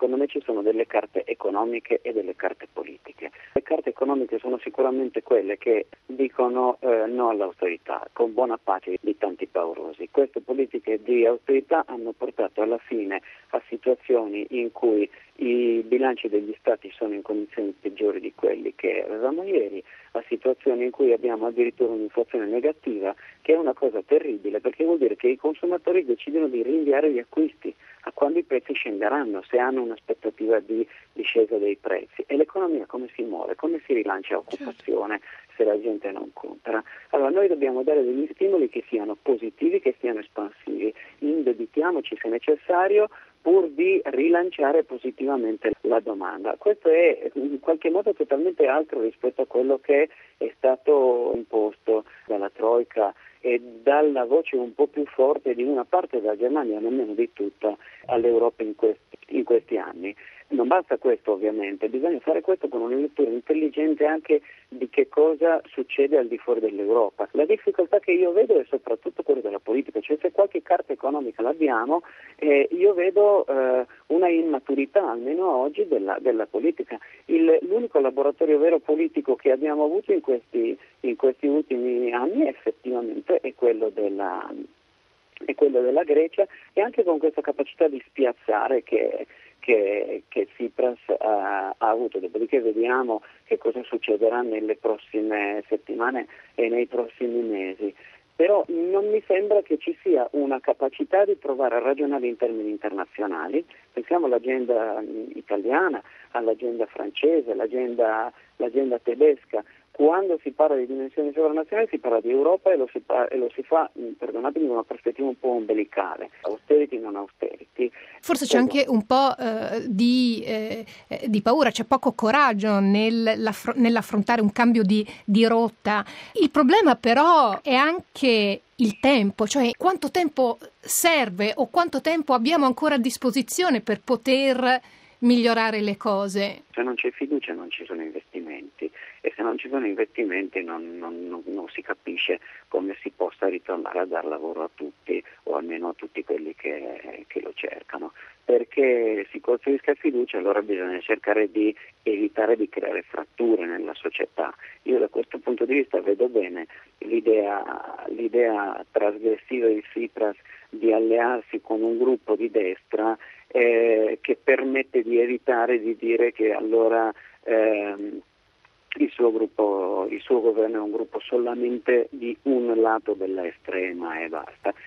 secondo me ci sono delle carte economiche e delle carte politiche. Le carte economiche sono sicuramente quelle che dicono no all'austerità, con buona pace di tanti paurosi. Queste politiche di austerità hanno portato alla fine a situazioni in cui i bilanci degli stati sono in condizioni peggiori di quelli che avevamo ieri, a situazioni in cui abbiamo addirittura un'inflazione negativa, che è una cosa terribile, perché vuol dire che i consumatori decidono di rinviare gli acquisti a quando i prezzi scenderanno, se hanno un'aspettativa di discesa dei prezzi. E l'economia come si muove? Come si rilancia occupazione se la gente non compra? Allora noi dobbiamo dare degli stimoli che siano positivi, che siano espansivi, indebitiamoci se necessario, pur di rilanciare positivamente la domanda. Questo è in qualche modo totalmente altro rispetto a quello che è stato imposto dalla Troika e dalla voce un po' più forte di una parte della Germania, nemmeno di tutta, all'Europa in questi anni. Non basta questo ovviamente, bisogna fare questo con una lettura intelligente anche di che cosa succede al di fuori dell'Europa. La difficoltà che io vedo è soprattutto quella della politica, cioè se qualche carta economica l'abbiamo, io vedo una immaturità, almeno oggi, della politica. L'unico laboratorio vero politico che abbiamo avuto in questi ultimi anni effettivamente è quello della Grecia, e anche con questa capacità di spiazzare che Tsipras ha avuto. Dopodiché vediamo che cosa succederà nelle prossime settimane e nei prossimi mesi. Però non mi sembra che ci sia una capacità di provare a ragionare in termini internazionali. Pensiamo all'agenda italiana, all'agenda francese, l'agenda tedesca. Quando si parla di dimensione sovranazionale si parla di Europa e lo si fa, perdonatemi, con una prospettiva un po' ombelicale, austerity non austerity. Forse c'è anche un po' di paura, c'è poco coraggio nell'affrontare un cambio di rotta. Il problema però è anche il tempo, cioè quanto tempo serve o quanto tempo abbiamo ancora a disposizione per poter migliorare le cose. Se non c'è fiducia non ci sono investimenti, e se non ci sono investimenti non si capisce come si possa ritornare a dar lavoro a tutti, o almeno a tutti quelli che lo cercano. Perché si costruisca fiducia, allora bisogna cercare di evitare di creare fratture nella società. Io da questo punto di vista vedo bene l'idea trasgressiva di Tsipras di allearsi con un gruppo di destra che permette di evitare di dire che allora il suo governo è un gruppo solamente di un lato della estrema e basta.